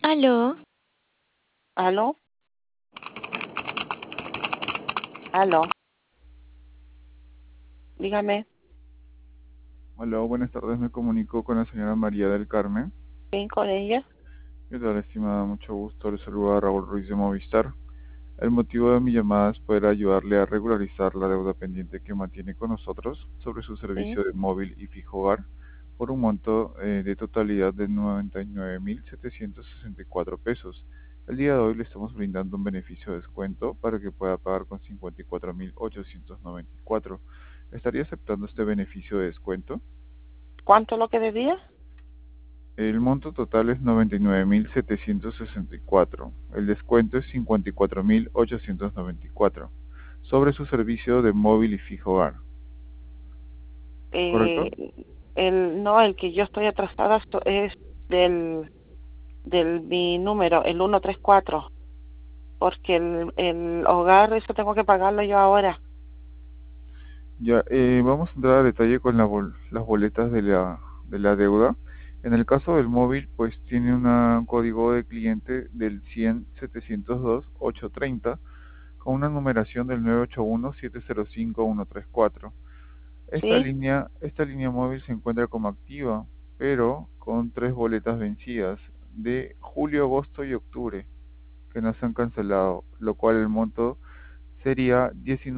Aló, ¿Aló? ¿Aló? Dígame. Hola, buenas tardes. Me comunico con la señora María del Carmen. ¿Sí, con ella? ¿Qué tal, estimada? Mucho gusto. Le saluda Raúl Ruiz de Movistar. El motivo de mi llamada es poder ayudarle a regularizar la deuda pendiente que mantiene con nosotros sobre su Sí. servicio de móvil y fijo hogar por un monto de totalidad de 99.764 pesos. El día de hoy le estamos brindando un beneficio de descuento para que pueda pagar con 54.894. ¿Estaría aceptando este beneficio de descuento? ¿Cuánto es lo que debía? El monto total es 99.764. El descuento es 54.894 sobre su servicio de móvil y fijo hogar. Eh, ¿Correcto? no, el que yo estoy atrasada es del mi número, el 134, porque el hogar, eso tengo que pagarlo yo ahora. Ya, vamos a entrar a detalle con las boletas de la deuda. En el caso del móvil, pues tiene un código de cliente del 100-702-830 con una numeración del 981-705-134. ¿Sí? Esta línea móvil se encuentra como activa, pero con tres boletas vencidas de julio, agosto y octubre que no se han cancelado, lo cual el monto sería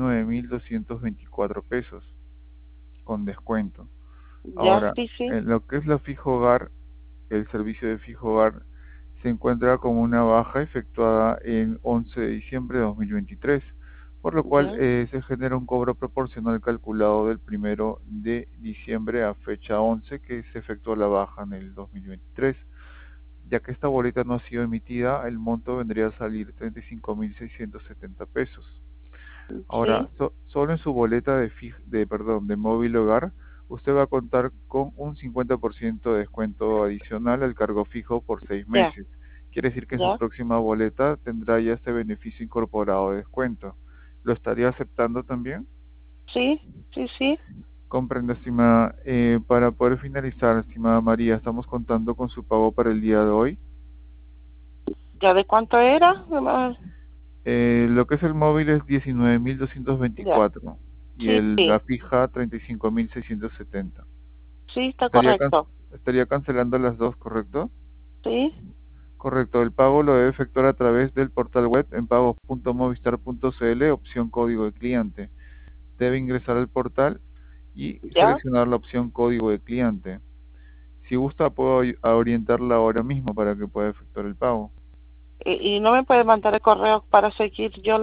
19.224 pesos con descuento. Ya, Ahora, sí, sí. en lo que es la fijo hogar, el servicio de fijo hogar se encuentra como una baja efectuada el 11 de diciembre de 2023, por lo cual Ya, se genera un cobro proporcional calculado del 1 de diciembre a fecha 11 que se efectuó la baja en el 2023. Ya que esta boleta no ha sido emitida, el monto vendría a salir 35.670 pesos. Ahora, sí. solo en su boleta de móvil hogar, usted va a contar con un 50% de descuento adicional al cargo fijo por 6 Ya, meses. Quiere decir que en su ya. próxima boleta tendrá ya este beneficio incorporado de descuento. ¿Lo estaría aceptando también? Sí, sí, sí. Comprendo, estimada. Para poder finalizar, estimada María, estamos contando con su pago para el día de hoy. ¿Ya de cuánto era? Lo que es el móvil es Ya, 19.224 y sí, la sí. fija 35.670. Sí, está Estaría, correcto. estaría cancelando las dos, ¿correcto? Sí, Correcto, el pago lo debe efectuar a través del portal web en pagos.movistar.cl, opción código de cliente. Debe ingresar al portal y ya. seleccionar la opción código de cliente. Si gusta, puedo orientarla ahora mismo para que pueda efectuar el pago. ¿Y no me puede mandar el correo para seguir yo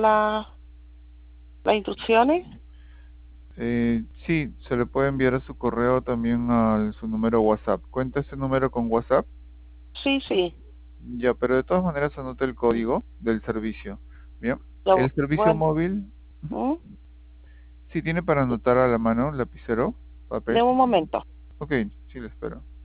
las instrucciones? Sí, se le puede enviar a su correo también a su número WhatsApp. ¿Cuenta ese número con WhatsApp? Sí, sí. Ya, pero de todas maneras anote el código del servicio. Bien. El servicio Bueno, móvil, ujú. ¿mm? Sí tiene para anotar a la mano, lapicero, papel. De un momento. Ok, sí le espero.